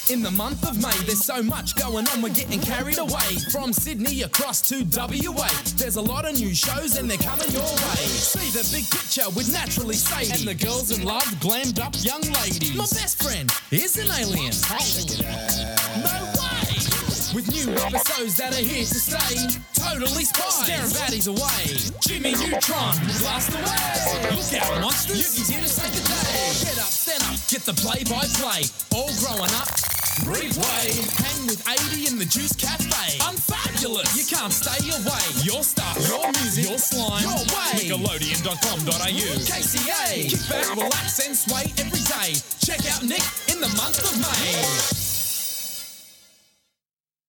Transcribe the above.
In the month of May, there's so much going on, we're getting carried away. From Sydney across to WA, there's a lot of new shows and they're coming your way. See the big picture with Naturally Sadie, and the girls in love, glammed up young ladies. My best friend is an alien. No way! With new episodes that are here to stay. Totally spies, scaring baddies away. Jimmy Neutron, blast away. Look out, monsters, Yugi's here to save the day. Get up, stand up, get the play-by-play. All growing up, replay. Hang with 80 in the Juice Cafe. Unfabulous, you can't stay away. Your stuff, your music, your slime, your way. Nickelodeon.com.au. KCA, kick back, relax and sway every day. Check out Nick in the month of May.